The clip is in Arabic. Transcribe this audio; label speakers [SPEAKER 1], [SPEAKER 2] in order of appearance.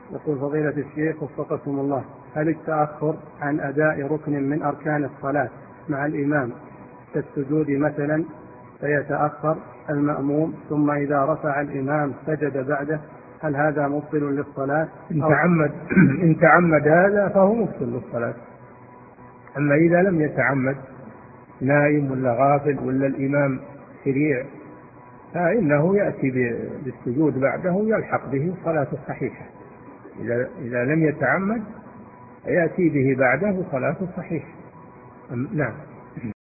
[SPEAKER 1] يقول فضيلة الشيخ وفقكم الله، هل التأخر عن أداء ركن من أركان الصلاة مع الإمام كالسجود مثلا فيتأخر المأموم ثم إذا رفع الإمام سجد بعده، هل هذا مبطل للصلاة؟
[SPEAKER 2] إن تعمد هذا فهو مبطل للصلاة. أما إذا لم يتعمد، نائم ولا غافل ولا الإمام سريع، فإنه يأتي بالسجود بعده ويلحق به صلاته صحيحة. إذا لم يتعمد يأتي به بعده صلاته صحيحة. نعم.